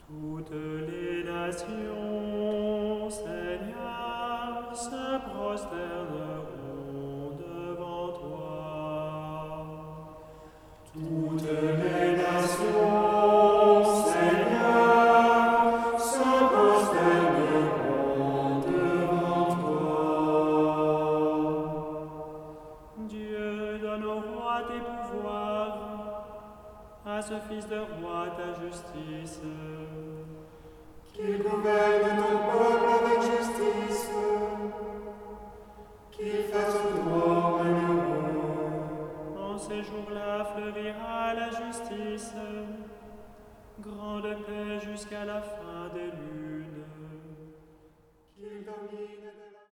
Toutes les nations, Seigneur, se prosterneront devant toi. Toutes les nations, Seigneur, se prosterneront devant toi. Dieu donne au roi tes pouvoirs, à ce fils de roi ta justice. Qu'il gouverne ton peuple avec justice, qu'il fasse droit aux malheureux. En ces jours-là fleurira la justice, grande paix jusqu'à la fin des lunes. Qu'il domine